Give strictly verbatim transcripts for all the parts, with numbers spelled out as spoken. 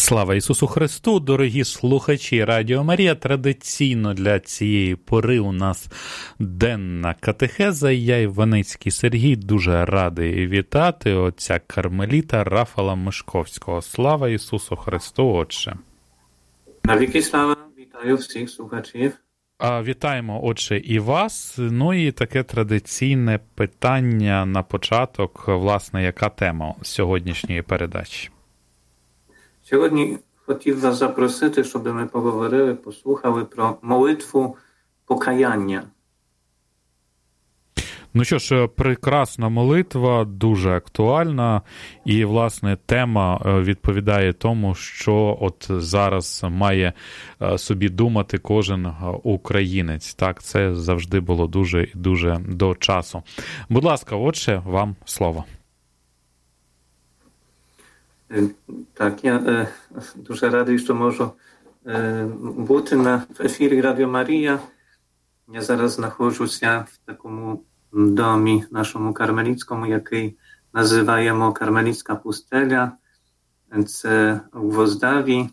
Слава Ісусу Христу, дорогі слухачі Радіо Марія. Традиційно для цієї пори у нас денна катехеза. Я, Іваницький Сергій, дуже радий вітати отця кармеліта Рафала Мишковського. Слава Ісусу Христу, Отче. Навіки слава, вітаю всіх слухачів. А, вітаємо, Отче, і вас. Ну і таке традиційне питання на початок, власне, яка тема сьогоднішньої передачі? Сьогодні хотів вас запросити, щоб ми поговорили, послухали про молитву покаяння. Ну що ж, прекрасна молитва, дуже актуальна, і, власне, тема відповідає тому, що от зараз має собі думати кожен українець. Так, це завжди було дуже і дуже до часу. Будь ласка, Отче, вам слово. Так, я е, дуже радий, що можу е, бути на в ефірі Радіо Марія. Я зараз знаходжуся в такому домі нашому кармеліцькому, який називаємо Кармеліцька пустеля. Це у Гвоздаві,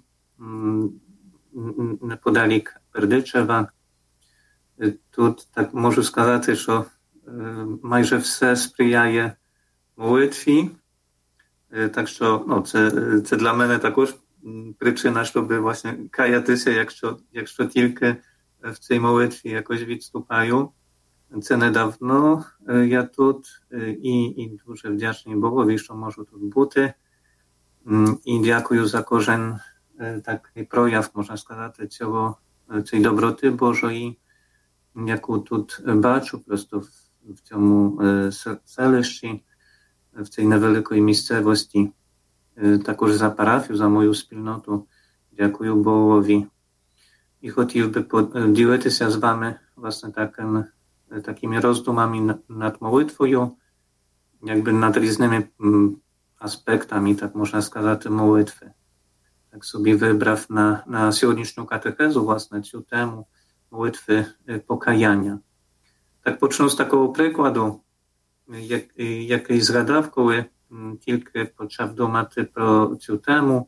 неподалік Бердичева. Тут так можу сказати, що е, майже все сприяє молитві. Так що ну, це, це для мене також причина, щоб власне каятися, якщо, якщо тільки в цій молитві якось відступаю. Це недавно я тут і, і дуже вдячний Богові, що можу тут бути. І дякую за кожен такий прояв, можна сказати, цього, цієї доброти Божої, яку тут бачу просто в, в цьому селищі, в цій невеликій місцевості, також за парафію, за мою спільноту. Дякую Богові. І хотів би поділитися з вами власне таким, такими роздумами над молитвою, якби над різними аспектами, так можна сказати, молитви. Так собі вибрав на, на сьогоднішню катехезу власне цю тему молитви покаяння. Так почну з такого прикладу, як, який згадав, коли тільки почав думати про цю тему.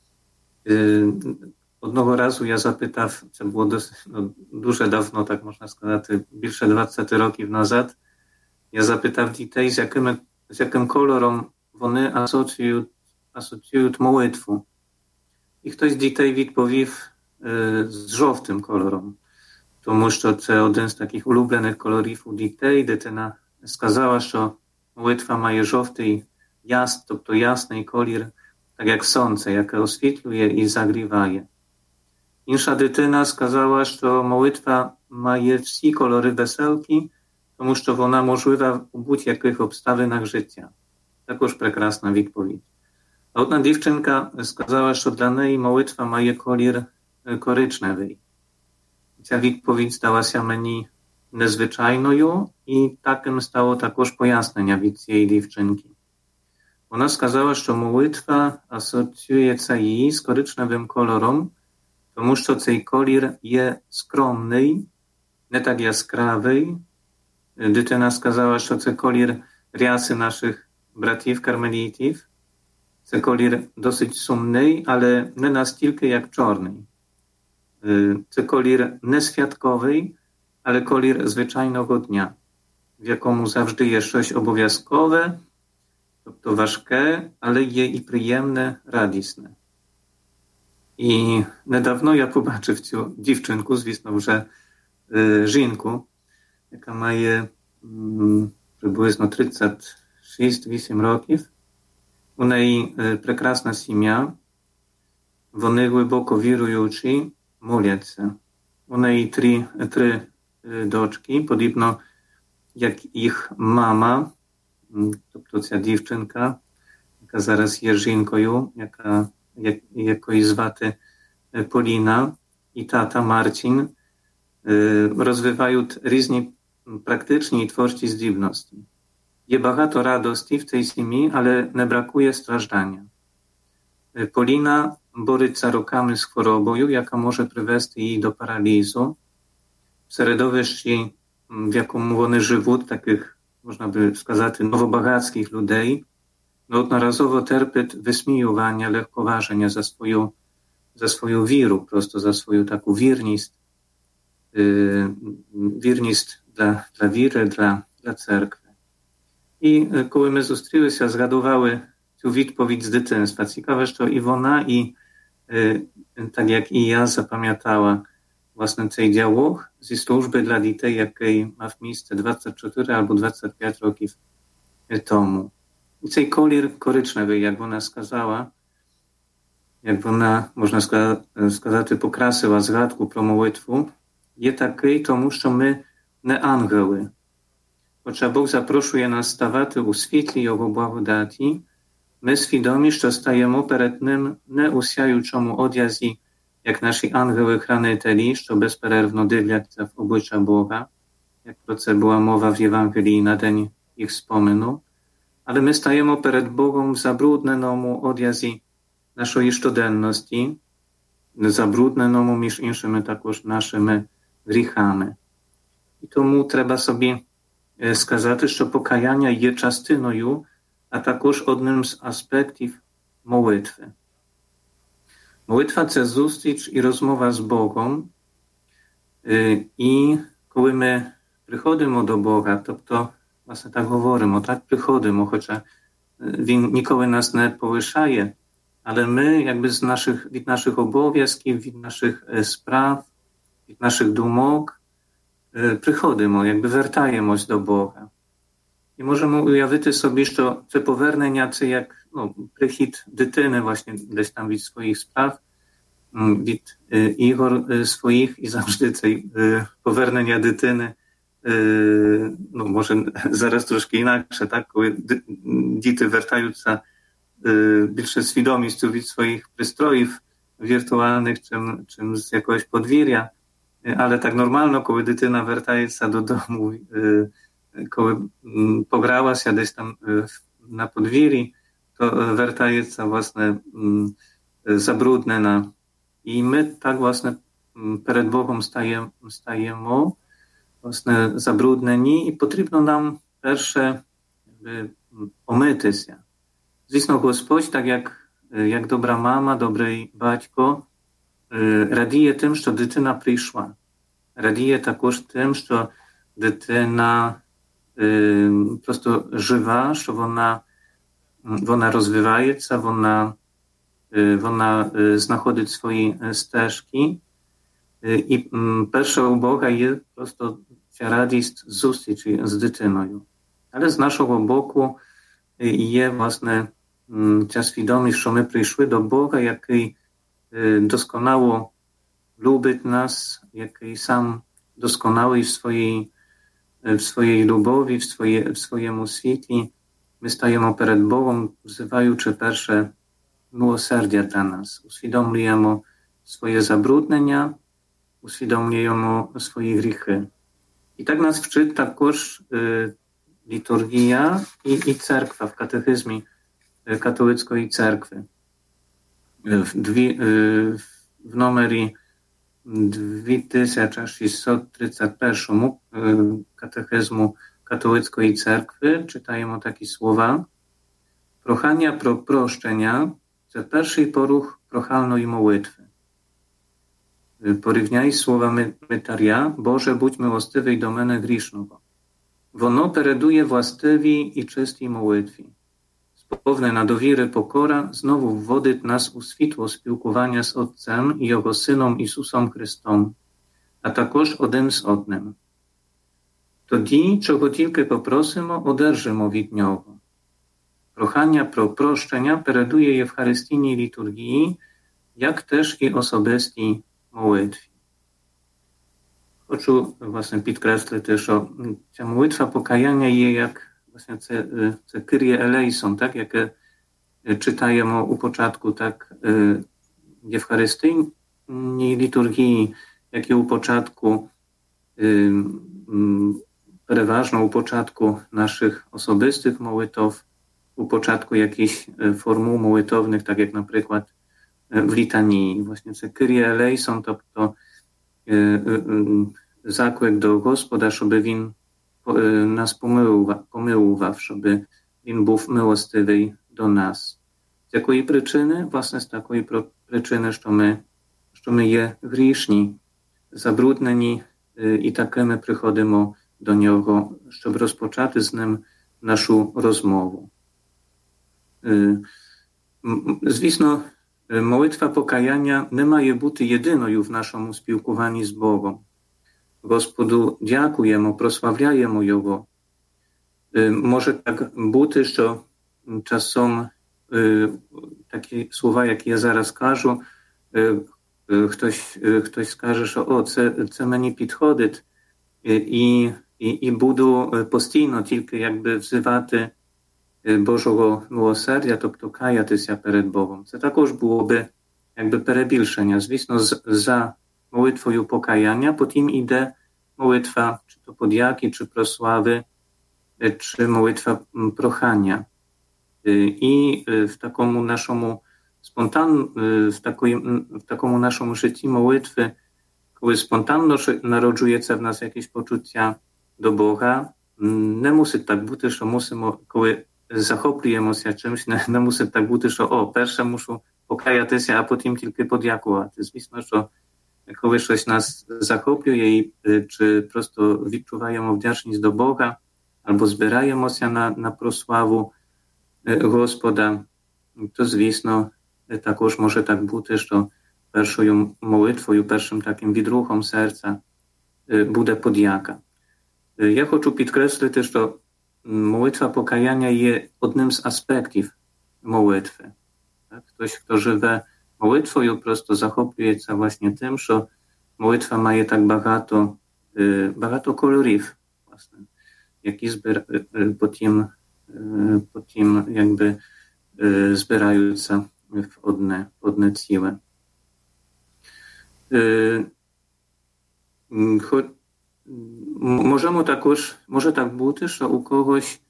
Одного разу я запитав, це було досить, no, дуже давно, так можна сказати, більше двадцять років назад, я запитав дітей, з яким, з яким кольором вони асоціюють, асоціюють молитву. І хтось з дітей відповів е, з жовтим кольором, тому що це один з таких улюблених кольорів у дітей. Дитина сказала, що молитва має жовтий яс, тобто ясний колір, так як сонце, яке освітлює і загріває. Інша дитина сказала, що молитва має всі кольори веселки, тому що вона можлива у будь-яких обставинах життя. Також прекрасна відповідь. А одна дівчинка сказала, що для неї молитва має колір коричневий. Ця відповідь здалася мені незвичайною, і таким стало також пояснення від цієї дівчинки. Вона сказала, що молитва асоціюється їй з коричневим кольором, тому що цей колір є скромний, не так яскравий. Дитина сказала, що це колір ряси наших братів кармелітів. Це колір досить сумний, ale nie настільки jak czarny. Це колір не святковий, але колір звичайного дня, в якому завжди є щось обов'язкове, тобто важке, але є і приємне, радісне. І недавно я побачив цю дівчинку, звісно, вже е, жінку, яка має м, приблизно тридцять шість вісім років. У неї е, прекрасна сім'я, вони глибоко віруючі, моляться. У неї три, три е, дочки, подібно як їх мама, тобто ця дівчинка, яка зараз є жінкою, яка, як, якої звати Поліна, і тата Марcin, розвивають різні практичні і творчі здібності. Є багато радості в цій сім'ї, але не бракує страждання. Поліна бореться роками з хворобою, яка може привести її до паралізу. В середовищі, в якому вони живуть, таких, можна би сказати, новобагацьких людей, neodnorazowo terpyt wysmijovania, lehkováženia za svoju, za svoju víru, prosto za svoju takú vírnosť, vírnosť dla, dla víry, dla, dla cerkви. І коли ми зустрілися, згадували цю відповідь з дитинства. Цікаво, що і вона, і так як і я запам'ятала власне цей діалог зі служби для дітей, який мав місце двадцять чотири або двадцять п'ять років тому. І цей колір коричневий, як вона сказала, як вона, можна сказати, покрасила згадку про молитву, є такий, тому що ми не ангели. Хоча Бог запрошує нас ставати у світлі Його благодаті, ми свідомі, що стаємо перед Ним не у сяючому одязі, як наші ангели-хранителі, що безперервно дивляться в обличчя Бога, як про це була мова в Євангелії на день їх спомину, але ми стаємо перед Богом в забрудненому одязі нашої щоденності, забрудненому між іншими також нашими гріхами. І тому треба собі сказати, що покаяння є частиною, а також одним з аспектів молитви. Молитва – це зустріч і розмова з Богом. І коли ми приходимо до Бога, тобто, власне, так говоримо, так приходимо, хоча Він ніколи нас не полишає, але ми якби з наших, від наших обов'язків, від наших справ, від наших думок приходимо, якби вертаємось до Бога. І можемо уявити собі, що це повернення, це як ну, прихід дитини власне десь там від своїх справ, від е, ігор е, своїх, і завжди це е, повернення дитини, е, ну, може зараз трошки інакше, так, коли д- діти вертаються е, більше свідомістю від своїх пристроїв віртуальних, чим, чим з якогось подвір'я, ale tak normalno, коли дитина вертається додому, коли погралася десь там на подвір'ї, то вертається, власне, забруднена. І ми так, власне, перед Богом стаємо, стаємо власне, забруднені, і потрібно нам перше омитися. Звісно, Господь, так як, як добра мама, добрий батько, радіє тим, що дитина прийшла. Радіє також тим, що дитина е, просто жива, що вона, вона розвивається, вона, е, вона е, знаходить свої стежки. Е, і м, перше у Бога є просто ця радість зустрічі з дитиною. Але з нашого боку є, власне, ця свідомість, що ми прийшли до Бога, який doskonałe lubić nas, jakий сам досконалий в своїй, в своїй любові, в, своє, в своєму світі. Ми стаємо перед Богом, взиваючи перше милосердя для нас. Усвідомлюємо своє забруднення, усвідомлюємо свої гріхи. І так нас вчить також е, літургія і, і церква в катехизмі е, католицької церкви. W, dwie, w numerii dwa tysiące sześćset trzydzieści jeden katechizmu katolickiej cerkwy czytajemy takie słowa: Прохання про прощення – це перший порух прохальної молитви. Порівняй словами Митаря: Боже, будь милостивий до мене грішного. Воно передує властивій і чистій молитві. Sповнена довіри покора знову вводить нас у світло спілкування з Отцем і Його Сином Ісусом Христом, а також один з одним. Тоді, чого тільки попросимо, одержимо від Нього. Прохання про прощення передує Євхаристійній літургії, як теж і особистій молитві. Хочу, власне, підкреслити, що ця молитва покаяння є як Właśnie це, це Kyrie eleison, tak, jakie czytajemy u początku, tak w Ewcharystyjnej liturgii, jak i u początku, przeważno u początku naszych osobistych mołytów, u początku jakichś formuł mołytownych, tak jak na przykład w litanii. Właśnie це Kyrie eleison, тобто заклик до Господа, щоб він нас помилував, помилував, щоб він був милостивий do nas. Z jakiej przyczyny? Właśnie z takiej przyczyny, że my, że my je grzeszni, zabrudneni i takimi przychodzimy do Niego, żeby rozpoczęty z Nim naszą rozmowę. Звісно, молитва покаяння не має бути єдиною в нашому спілкуванні з Богом. Господу дякуємо, прославляємо Його. Може так бути, що часом такі слова, які я зараз кажу, хтось, хтось скаже, що о, це, це мені підходить, і, і, і буду постійно тільки якби взивати Bożego miłosierdzia, тобто каятися перед Богом. Це також було би якби перебільшення. Звісно, за молитвою покаяння потім іде молитва чи то подяки, чи прослави, чи молитва прохання. І в такому нашому спонтан, в, такої, в такому нашому житті молитви, коли спонтанно народжується в нас якесь почуття до Бога, не мусить так бути, що мусимо, коли захоплюємося чимось, не, не мусить так бути, що о, перше мушу покаятися, а потім тільки подякувати. Звісно, що коли щось нас захоплює, і, чи просто відчуваємо вдячність до Бога, або збираємося на, на прославу Господа, то, звісно, також може так бути, що першою молитвою, першим таким відрухом серця буде подяка. Я хочу підкреслити, що молитва покаяння є одним з аспектів молитви. Так? Хтось, хто живе молитвою, просто захоплюється власне тим, що молитва має так багато, багато кольорів, власне, які збир... потім, потім якби збираються в одне, одне ціле. Хоч Можемо також, може так бути, що у когось,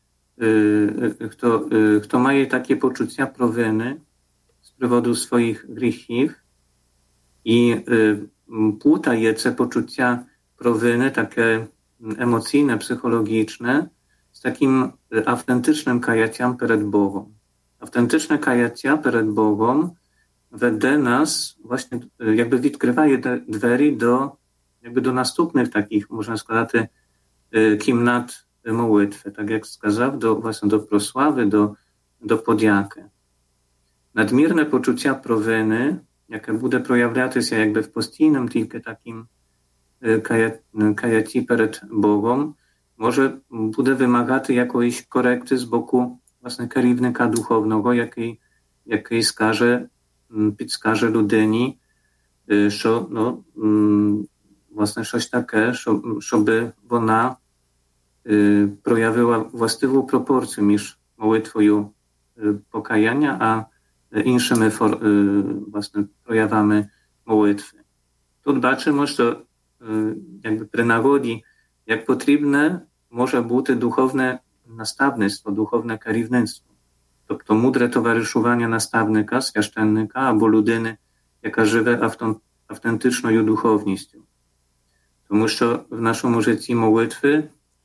хто, хто має такі почуття провини з приводу своїх гріхів і плутає це почуття провини, таке емоційне, психологічне, з таким автентичним каяттям перед Богом. Автентичне каяття перед Богом веде нас, właśnie jakby відкриває двері до jakby do następnych takich, można сказати, кімнат молитви, tak jak сказав, do, właśnie do prosławy, do, do podjaki. Nadmierne poczucia провини, яке буде проявлятися якби в постійному тільки таким каяті перед Богом, може буде вимагати якоїсь коректи з боку власне керівника духовного, який, який скаже, підскаже людині, що, ну, власне, щось таке, щоб, щоб вона y, проявила властиву пропорцію між молитвою y, покаяння, а іншими фор, y, власне, проявами молитви. Тут бачимо, що y, якби при нагоді, як потрібне може бути духовне наставництво, духовне керівництво. Тобто мудре товаришування наставника, священника або людини, яка живе автентичною духовністю. Тому що в нашому житті молитви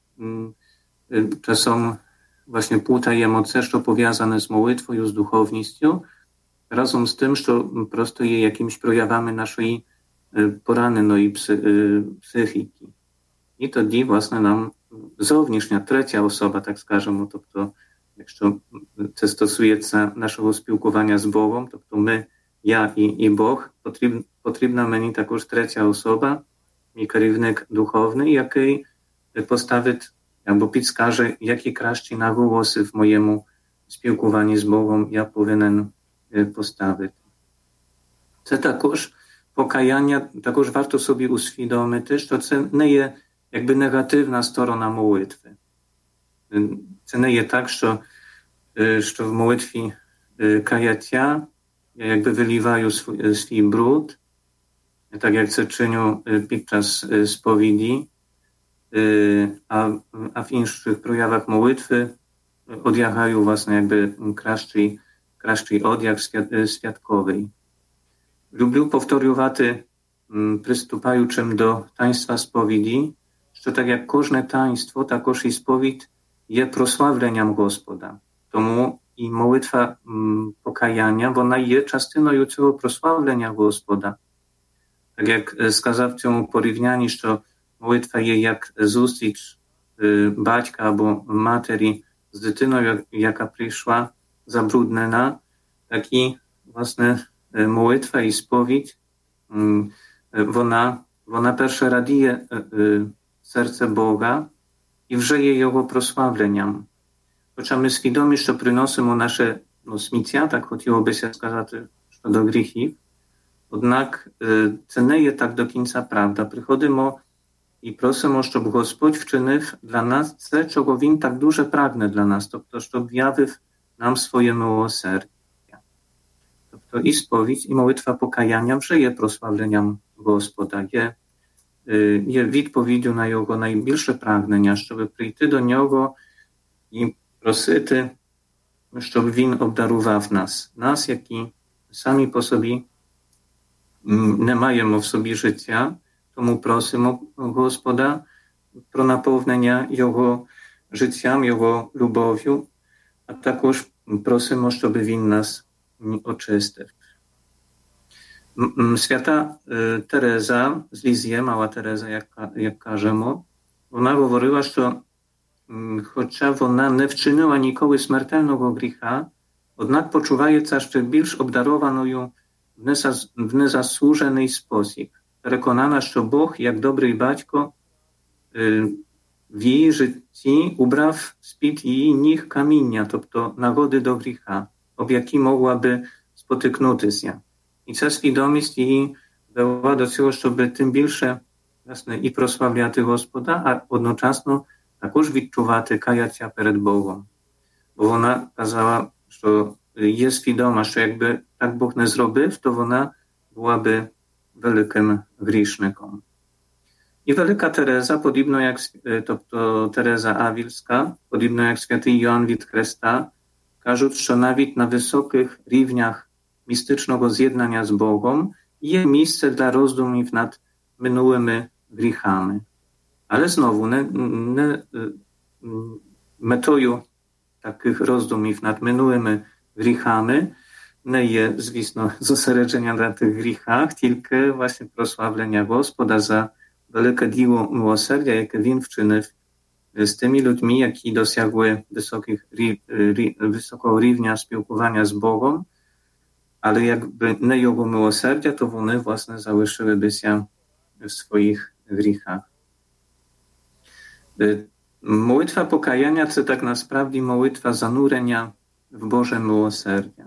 czasem właśnie płutaємо це, що пов'язане з молитвою, з духовністю, разом з тим, що просто є якимось проявами нашої пораненої психіки. І тоді, власне, нам зовнішня, третя особа, так скажемо, тобто, якщо це стосується нашого спілкування з Богом, тобто ми, я і, і Бог, потрібна, потрібна мені також третя особа, мій керівник духовний, який поставить або підскаже, які кращі наголоси в моєму спілкуванні з Богом я повинен поставити. Це також покаяння, також варто собі усвідомити, що це не є якби негативна сторона молитви. Це не є так, що, що в молитві каяття я якби виліваю свій, свій бруд, tak jak це czynią podczas spowiedzi, a, a w innych projawach modlitwy odjachają własne jakby kraszczy, kraszczy odjach świadkowej. Lubię powtoriowaty przystępującym do taństwa spowiedzi, że tak jak każde taństwo, takoż i spowiedź jest prosławleniem Gospoda. Tomu i mołytwa pokajania, ona je частиною цього прославлення Господа. Так як сказав цьому порівнянні, що молитва є як зустріч батька або матері з дитиною, яка прийшла забруднена, так і, власне, молитва і сповідь, вона, вона перше радіє серце Бога і вже є його прославленням. Хоча ми свідомі, що приносимо наше ну, сміття, так хотілося сказати, щодо гріхів, однак це не є так до кінця правда. Приходимо і просимо, щоб Господь вчинив для нас це, чого Він так дуже прагне для нас, тобто, щоб явив нам своє милосердя. Тобто і сповідь, і молитва покаяння вже є прославленням Господа, є, є відповіддю на Його найбільше прагнення, щоб прийти до Нього і просити, щоб Він обдарував нас, нас, які самі по собі не маємо в собі життя, тому просимо Господа про наповнення Його життям, Його любов'ю, а також просимо, щоб Він нас очистив. Свята Тереза з Ліз'є, мала Тереза, як, як кажемо, вона говорила, що хоча вона не вчинила ніколи смертельного гріха, однак почувається ще більш обдарованою в незаслужений спосіб. Переконана, що Бог, як добрий батько, в її житті убрав з-під її ніг каміння, тобто нагоди до гріха, об які могла би спотикнутися. І ця свідомість її вела до цього, щоб тим більше власне, і прославляти Господа, а одночасно також відчувати каяття перед Богом. Бо вона казала, що є свідома, що якби так Бог не зробив, то вона була би великим грішником. І велика Тереза, подібно як, тобто Тереза Авільська, подібно як святий Йоанн від Хреста, кажуть, що навіть на високих рівнях містичного з'єднання з Богом є місце для роздумів над минулими гріхами. Але знову не, не метою таких роздумів над минулими гріхами не є, звісно, зосередження на тих гріхах, тільки власне прославлення Господа за велике діло милосердя, яке Він вчинив з тими людьми, які досягли високих, високого рівня спілкування з Богом, але якби не Його милосердя, то вони, власне, залишилися в своїх гріхах. Молитва покаяння – це так насправді молитва занурення в Боже милосердя.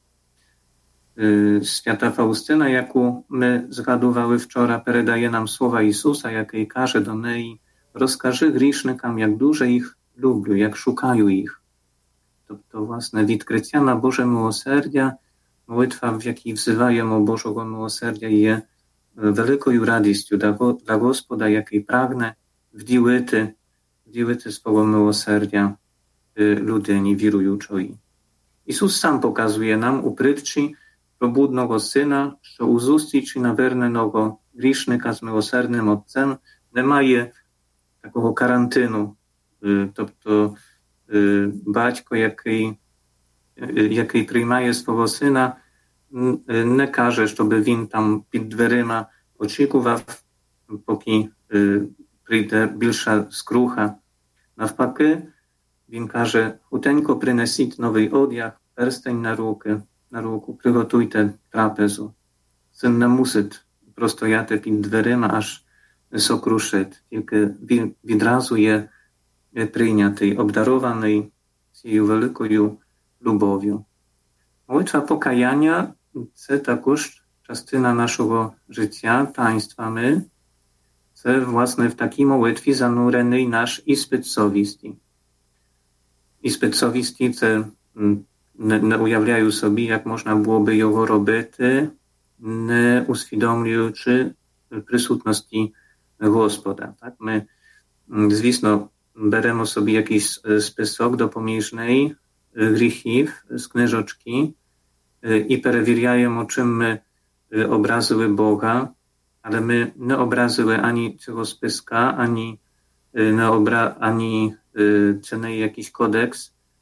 Święta Faustyna, jaką my zgadували вчора, передає нам слова Ісуса, який каже до неї: розкажи грішникам, як дуже їх люблю, як шукаю їх. Тобто, власне, відкриття на Боже милосердя, молитва, в якій взиваємо Божого милосердя, є великою радістю для Господа, який прагне вділити, вділити свого милосердя людині віруючої. Ісус сам показує нам у притчі про блудного сина, що у зустрічі наверненого грішника з милосердним Отцем немає такого карантину. Тобто батько, який, який приймає свого сина, не каже, щоб він там під дверима очікував, поки прийде більша скруха. Навпаки, він каже: хутенько принесіть новий одяг, перстень на руки, на руку, приготуйте трапезу. Син не мусить простояти під дверима, аж сокрушить, тільки він відразу є прийнятий, обдарований цією великою любов'ю. Молитва покаяння – це також частина нашого життя, таїнствами. Це, власне, в такій молитві занурений наш іспит совісті. Іспит совісті – це не, не уявляю собі, як можна було би його робити, не усвідомлюючи присутності Господа. Так? Ми, звісно, беремо собі якийсь список допоміжний гріхів з книжечки і перевіряємо, чим ми образили Бога, ale my nie obrazyły ani tego spiska, ani, nie obra, ani y, czy nie jakiś kodeks,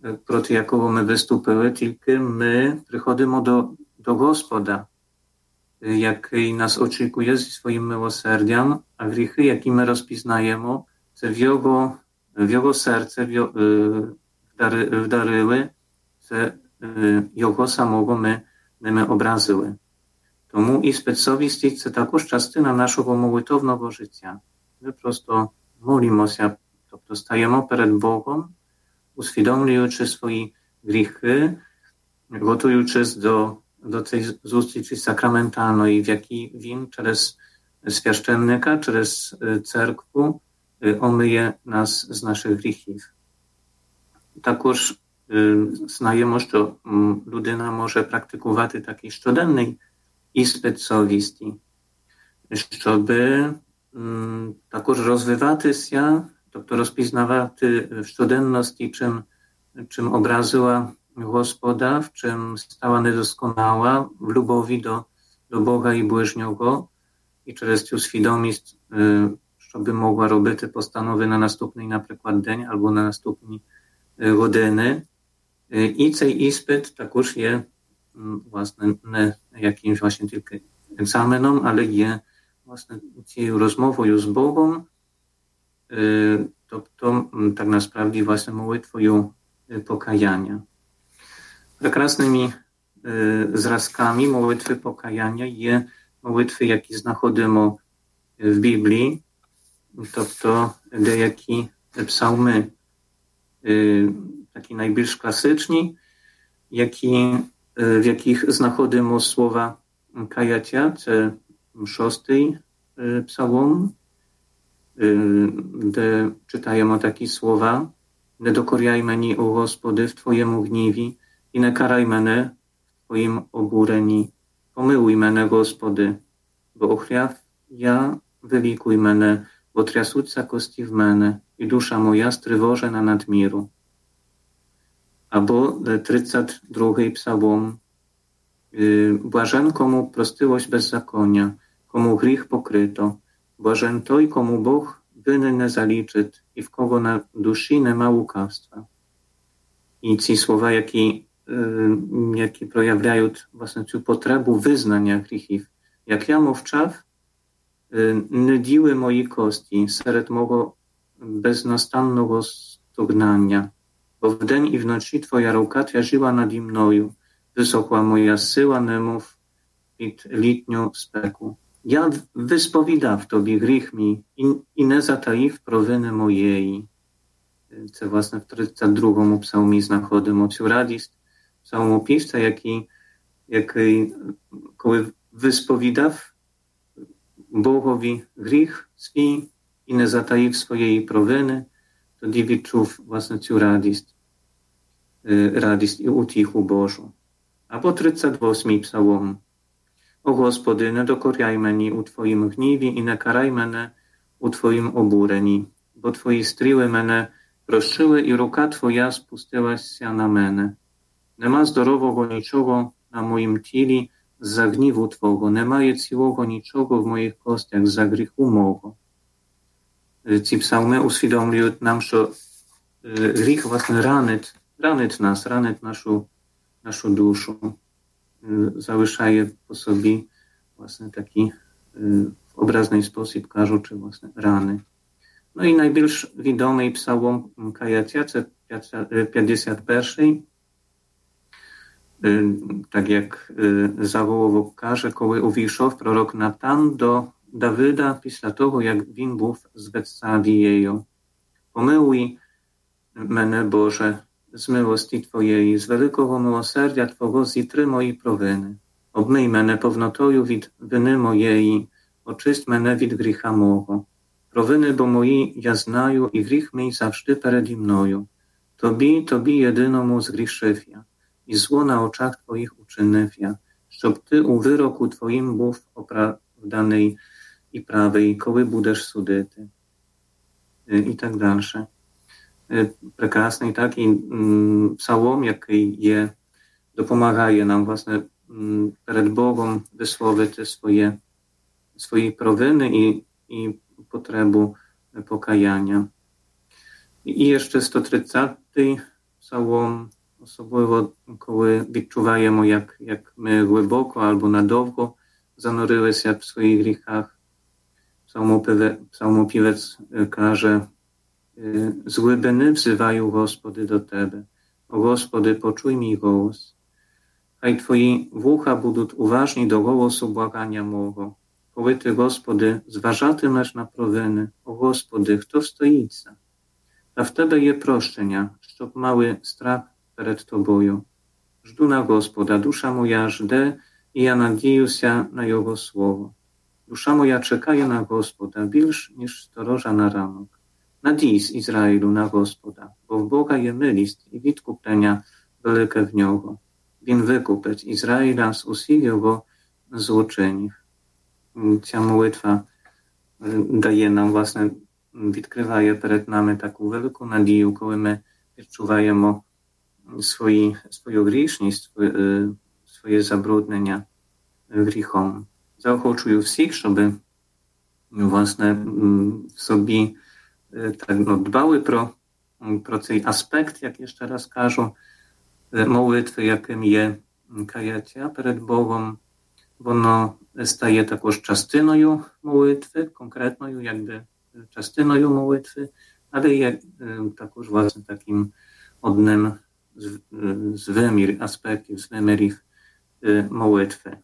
проти якого ми виступили, тільки ми приходимо до, до Господа, який нас очікує зі своїм милосердям, а гріхи, які ми розпізнаємо, це в його, в його серце в його, вдари, вдарили, це його самого ми ними образили. Тому іспит совісті – це також частина нашого молитовного життя. Ми просто молимося, тобто стаємо перед Богом, усвідомлюючи свої гріхи, готуючись до, до цієї зустрічі сакраментальної, в якій Він через священника, через церкву омиє нас з наших гріхів. Також знаємо, що людина може практикувати такий щоденний іспит совісті, щоб також розвиватися, тобто розпізнавати в щоденності, czym, czym obraziła Господа, в czym stała недосконала, в любові до, до Бога і ближнього, і через цю свідомість, щоб могла робити постанови на наступний, наприклад, день або на наступні години. І цей іспит також є, власне, не якимось właśnie тільки екзаменом, але є, власне, цією розмовою з Богом, тобто, tak насправді, власне, молитвою покаяння. Прекрасними зразками молитви покаяння є молитви, які знаходимо в Біблії, тобто деякі псалми, такі найбільш класичні, які, в яких знаходимо слова каяття, це шостий псалом, де czytajemy takie słowa: nie dokorjaj mnie, o Gospody, w Twojemu gniewi i nie karaj mnie w Twoim obureni. Pomyłuj mnie, Gospody, bo ochriaw ja, wylikuj mnie, bo triasuca kości w mnie i dusza moja strywoże na nadmiru. Albo trzydziesty drugi psalm. Błażen, komu prostyłość bezzakonia, komu grzech pokryto, Błażen той, komu Bóg winy nie zaliczy i w kogo na duszy nie ma łukawstwa. I ci słowa, jakie, jakie projawiają właśnie tę potrzebę wyznania grzechów. Jak ja mówczaw, nudziły moje kości, seret mego beznastannego stognania, bo w dzień i w nocy Twoja ruka tjarzyła nad mnoju, wysokła moja syła nemów pід літню спеку. Я висповідав тобі гріх мій і, і не затаїв провини моєї. Це, власне, в тридцять другому псалмі знаходимо цю радість псалмопівця, який, який, коли висповідав Богові гріх свій і не затаїв своєї провини, тоді відчув, власне, цю радість, радість і утіху Божу. Або тридцять восьмий псалом. O Господи, не докоряй мені у Твоїм гніві і не карай мене у Твоїм обуренні, бо Твої стріли мене прощили і рука Твоя спустилася на мене. Нема здорового нічого на моїм тілі з-за гніву Твого, немає цілого нічого в моїх костях з-за гріху мого. Ці псалми усвідомлюють нам, що гріх, власне, ранить, ранить нас, ранить нашу, нашу душу. Залишає po sobie właśnie taki w obrazny sposób кажучи właśnie rany. No i najbільш відомий псалом каяття це п'ятдесят перший. Tak jak zawołowok каже, коли увійшов пророк Натан до Давида після того, як він був з Ветсавією. Помилуй мене, Боже, z miłości Twojej, z wielkiego miłosierdzia Twego zitry mojej prowiny. Obmyj mnie pownotoju wid winy mojej, oczyść mnie wid grzecha mego. Prowiny bo moi ja znaju i grzech mój zawsze переді мною. Тобі, Тобі єдиному згрішив я, і зло на очах Твоїх учинив я, щоб Ти у вироку Твоїм був оправданий і правий, коли будеш судити. І так далі. Прекрасний такий псалом, який є, допомагає нам, власне, перед Богом висловити своє, свої провини і, і потребу покаяння. I jeszcze sto trzydziesty псалом, особливо коли відчуваємо, як, як ми глибоко або надовго занурилися в своїх гріхах. Псалмопівець каже: з глибини взиваю, Господи, до Тебе. О Господи, почуj мій голос. Хай Твої вуха будуть уважні до голосу благання мого. Коли Ти, Господи, зважатимеш на провини, о Господи, хто стоїться? Та в Тебе є прощення, щоб мали страх перед Тобою. Жду на Господа, душа моя жде, і я надіюся на Його слово. Душа моя чекає на Господа більш, ніж сторожа на ранок. Надійсь, Ізраїлю, на Господа, бо в Бога є милість і відкуплення велике в Нього. Він викупить Ізраїля з усіх його злочинів. Ця молитва дає нам, власне, відкриває перед нами таку велику надію, коли ми відчуваємо свої, свою грішність, своє, своє забруднення гріхом. Заохочую всіх, щоб, власне, в собі так, ну, дбали про, про цей аспект, як я ще раз кажу, молитви, яким є каяття перед Богом. Воно стає також частиною молитви, конкретною, якби частиною молитви, але є також, власне, таким одним з, з вимір, аспектів, з вимірів молитви.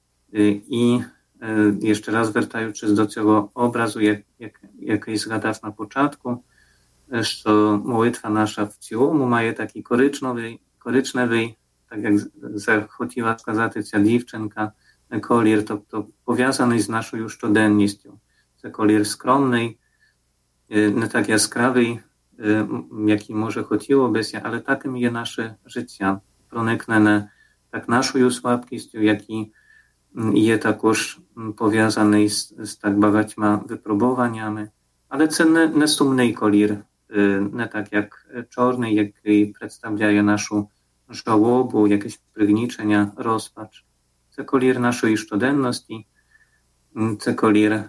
І jeszcze raz wертаючись до цього образу, як, як, який згадав на початку, що молитва наша в цілому має такий коричневий, коричневий, так як захотіла сказати ця дівчинка, колір, тобто пов'язаний з нашою щоденністю. Це колір скромний, не так яскравий, який може хотілося, але таким є наше життя, проникнене так нашою слабкістю, як і є також пов'язаний з, з так багатьма випробуваннями. Але це не, не сумний колір, не так як чорний, який представляє нашу żałobу, jakieś pragniczenia, rozpacz. Це колір нашої щоденності, це колір,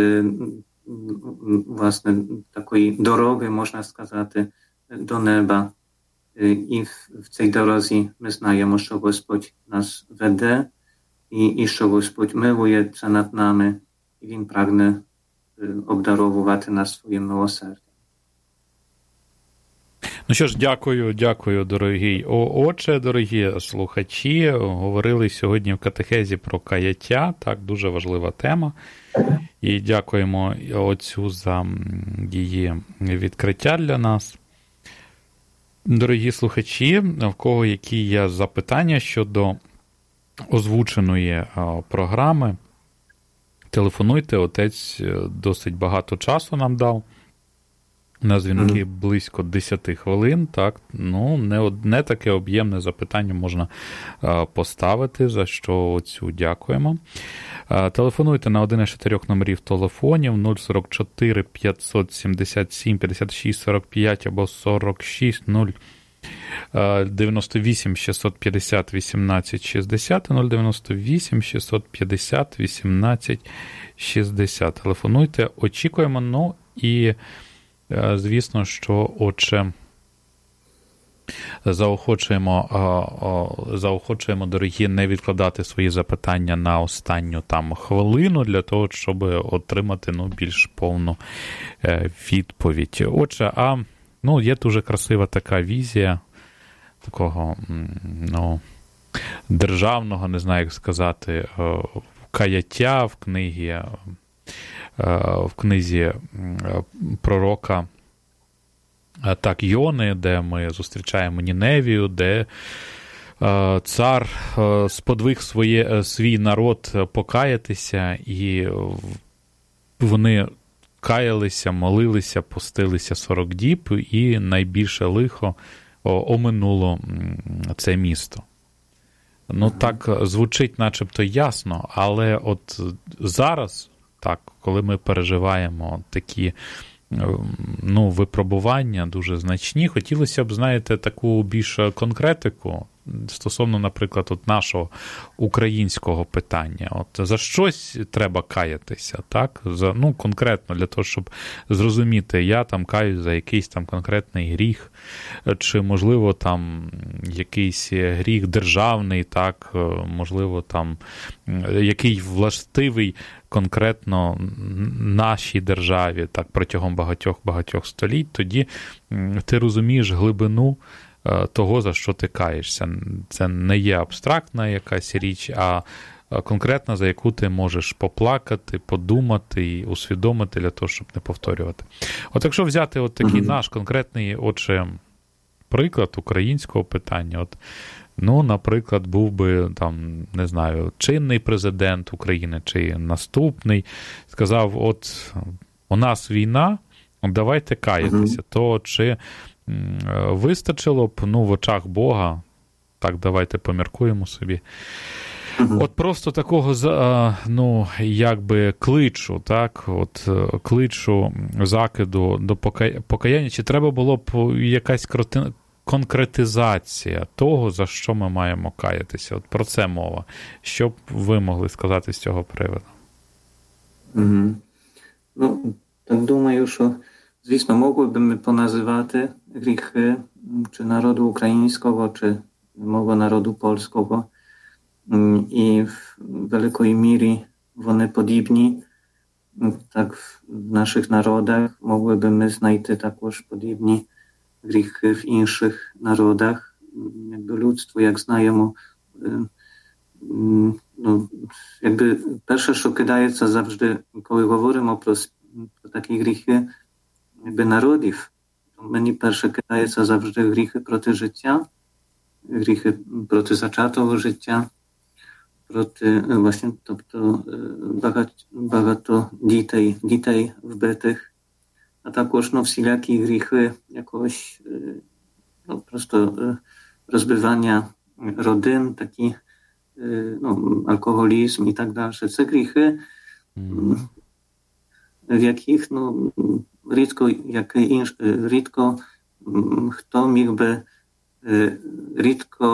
власне, такої дороги, можна сказати, до неба. І в цій дорозі ми знаємо, що Господь нас веде, і, і що Господь милується над нами, і Він прагне обдаровувати нас своїм милосердям. Ну що ж, дякую, дякую, дорогий отче, дорогі слухачі. Говорили сьогодні в катехезі про каяття, так, дуже важлива тема. І дякуємо отцю за її відкриття для нас. Дорогі слухачі, в кого які є запитання щодо озвученої програми, телефонуйте, отець досить багато часу нам дав. На дзвінки близько десять хвилин, так, ну, не одне таке об'ємне запитання можна поставити, за що отцю дякуємо. Телефонуйте на один із чотирьох номерів телефонів нуль сорок чотири п'ятсот сімдесят сім п'ятдесят шість сорок п'ять або сорок шість нуль дев'яносто вісім шістсот п'ятдесят вісімнадцять шістдесят нуль дев'яносто вісім шістсот п'ятдесят вісімнадцять шістдесят. Телефонуйте, очікуємо, ну і звісно, що, отче, заохочуємо, заохочуємо, дорогі, не відкладати свої запитання на останню там хвилину для того, щоб отримати, ну, більш повну відповідь. Отже, а, ну, є дуже красива така візія такого, ну, державного, не знаю, як сказати, каяття в книгі, в книзі пророка так, Йони, де ми зустрічаємо Ніневію, де цар сподвиг своє, свій народ покаятися, і вони каялися, молилися, постилися сорок діб, і найбільше лихо оминуло це місто. Ну, так звучить начебто ясно, але от зараз, так, коли ми переживаємо такі, ну, випробування дуже значні, хотілося б, знаєте, таку більш конкретику, стосовно, наприклад, от нашого українського питання. От за щось треба каятися, так? За, ну, конкретно для того, щоб зрозуміти, я там каюсь за якийсь там конкретний гріх, чи, можливо, там якийсь гріх державний, так, можливо, там який властивий конкретно нашій державі, так, протягом багатьох-багатьох століть, тоді ти розумієш глибину того, за що ти каєшся. Це не є абстрактна якась річ, а конкретна, за яку ти можеш поплакати, подумати і усвідомити для того, щоб не повторювати. От якщо взяти от такий mm-hmm. наш конкретний, отже, приклад українського питання, от, ну, наприклад, був би, там, не знаю, чинний президент України чи наступний, сказав, от у нас війна, давайте каятися, mm-hmm. то чи вистачило б, ну, в очах Бога, так, давайте поміркуємо собі, mm-hmm. от просто такого, ну, якби кличу, так, от кличу закиду до покаяння, чи треба було б якась конкретизація того, за що ми маємо каятися? От про це мова. Що б ви могли сказати з цього приводу? Mm-hmm. Ну, так думаю, що звісно, mogłyby my ponazywać grzechy czy narodu ukraińskiego, czy mego narodu polskiego i w wielkiej mierze one podobni, tak w naszych narodach mogłyby my znaleźć także podobne grzechy w innych narodach. Jakby ludztwo, jak znajemy, no, jakby pierwsze, co wydaje się zawsze, kiedy mówimy o, o takich grzechach, jakby narodów, to mені перше кидається завжди гріхи проти життя, гріхи проти зачатого життя, проти, власне, тобто багато, багато дітей, дітей вбитих, а також, ну, всілякі гріхи якогось, ну, просто розбивання родин, такі, ну, алкоголізм і так далі. Це гріхи, mm. в яких, ну, рідко, як інш, рідко хто міг би, рідко,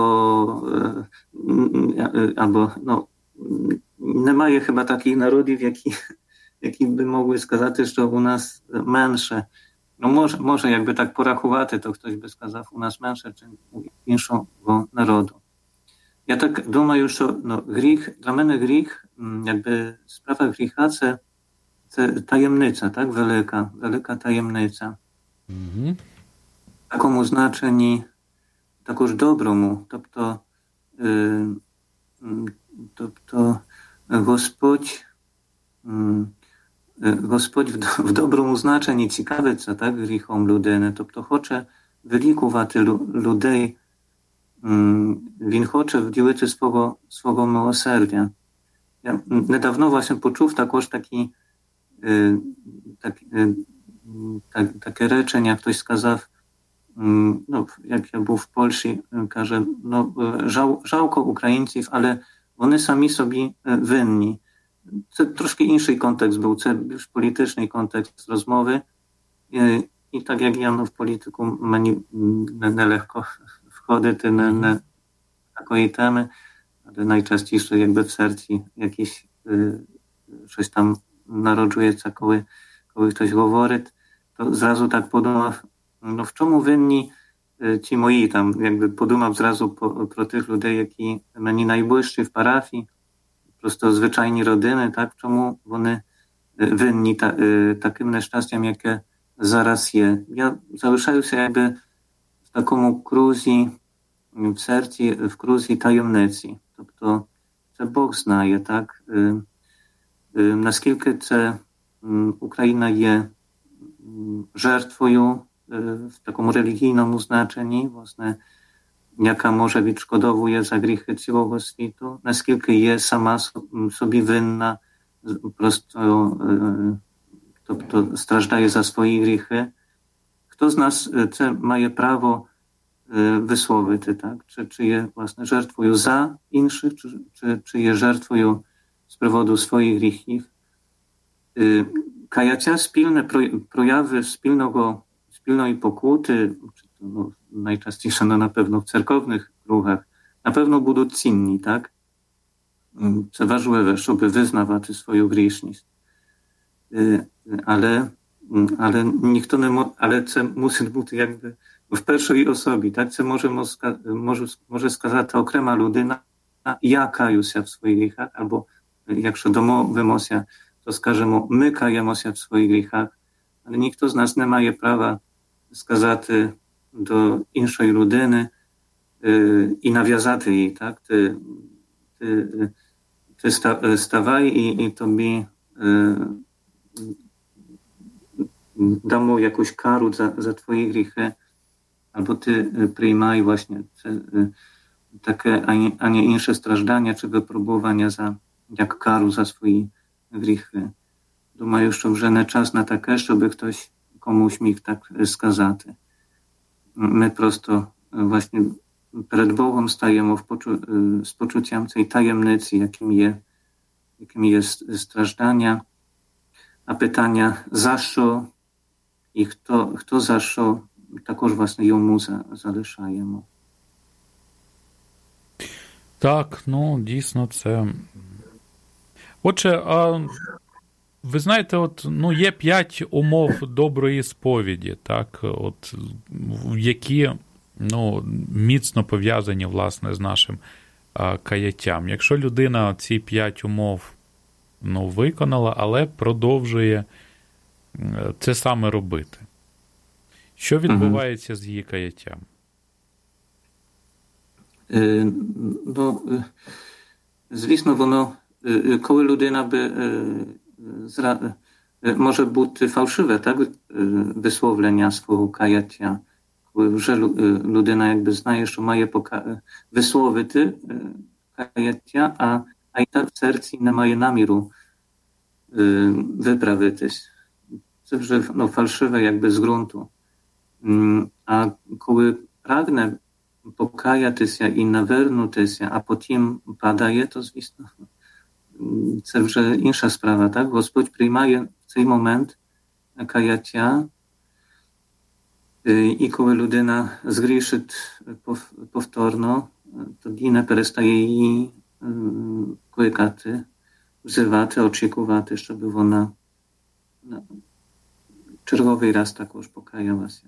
або, ну, немає chyba takich народів, які, які би могли сказати, що у нас менше. Ну, може, може, якби так порахувати, то хтось би сказав, у нас менше, ніж у іншого народу. Я так думаю, що, ну, гріх, для мене гріх, якби справа гріха, це це таємниця, так, велика, велика таємниця. Mm-hmm. В такому значенні також доброму, тобто, е, тобто Господь, е, Господь в, в доброму значенні цікавиться, так, гріхом людини, тобто хоче вилікувати лю, людей, він хоче вділити свого, свого милосердя. Я недавно, власне, почув також такі Так, так, таке речення, хтось сказав, ну, як я був в Польщі, каже, ну, жал, жалко українців, але вони самі собі винні. Це трошки інший контекст був, це більш політичний контекст розмови. І, і так як я, ну, в політику мені нелегко входити на, на такої теми, але найчастіше якби в серці якісь щось там народжується, коли, коли хтось говорить, то зразу так подумав, ну в чому винні ті мої, там, якби подумав зразу по, про тих людей, які мені найближчі в парафії, просто звичайні родини, так, в чому вони винні та, таким нещастям, яке зараз є. Я залишаюся якби в такому крузі, в серці, в крузі таємниці. Тобто це Бог знає, так, наскільки це Україна є жертвою w takim religijnym znaczeniu, własne, jaka może відшкодовує за гріхи цілого світу, наскільки є сама собі винна, просто, тобто страждає за свої гріхи. Хто з нас це має право висловити, так? Чи, чи є, власне, жертвою за інших, чи, чи, чи є жертвою з приводу своїх гріхів. Каяття спільне, прояви спільного spólnej pokuty, no, najczęściej no, na pewno w cerkownych ruchach, напевно, будуть цінні, так? Це важливе, щоб визнавати свою грішність. Але, але ніхто не може, але це мусить бути якби в першій особі, так? Це може, може, може сказати окрема людина, я каюся в своїх гріхах, або якщо домовимося, то скажемо, ми каємося в своїх гріхах, але ніхто з нас не має права сказати до іншої людини і нав'язати їй, так? Ти, ти, ти ставай і, і тобі дамо якусь кару za, za twoje grzechy, albo ty przyjmaj właśnie te, takie, a nie, a nie inne strażdania czy wypróbowania za, jak karu za swoje grzechy. Думаю, що вже не час на таке, щоб хтось комусь міг так сказати. Ми просто właśnie перед Богом стаємо в почу... з почуттям цієї таємниці, яким є, яким є страждання, а питання за що і хто, хто за що, також власне йому залишаємо. Так, ну дійсно це. Отже, а ви знаєте, от, ну, є п'ять умов доброї сповіді, так, от, які, ну, міцно пов'язані, власне, з нашим а, каяттям. Якщо людина ці п'ять умов, ну, виконала, але продовжує це саме робити, що відбувається з її каяттям? Е, ну, звісно, воно, коли людина би Zra- może być fałszywe, tak? Wysłowienia swojego kajacia. Że ludyna jakby znaje, że ma je poka- wysłowić kajacia, a, a i tak w sercu nie ma je namiru wyprawić. To że no, fałszywe jakby z gruntu. A kiedy pragnę pokajać się i nawernuć się, a potem padaje, to звісно, це вже інша справа, так? Господь приймає в цей момент каяття, і коли людина згрішить повторно, тоді не перестає її кликати, взивати, очікувати, щоб вона черговий раз також покаялася.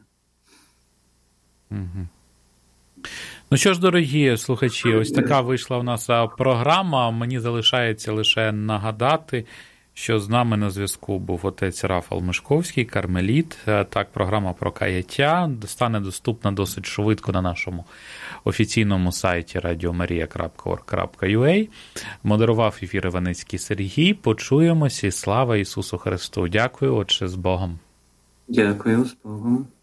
Угу. Ну що ж, дорогі слухачі, ось така вийшла в нас програма. Мені залишається лише нагадати, що з нами на зв'язку був отець Рафал Мишковський, кармеліт. Так, програма про каяття стане доступна досить швидко на нашому офіційному сайті радіомарія крапка орг крапка ю а. Модерував ефір Іваницький Сергій. Почуємося і слава Ісусу Христу. Дякую, Отче, з Богом. Дякую, з Богом.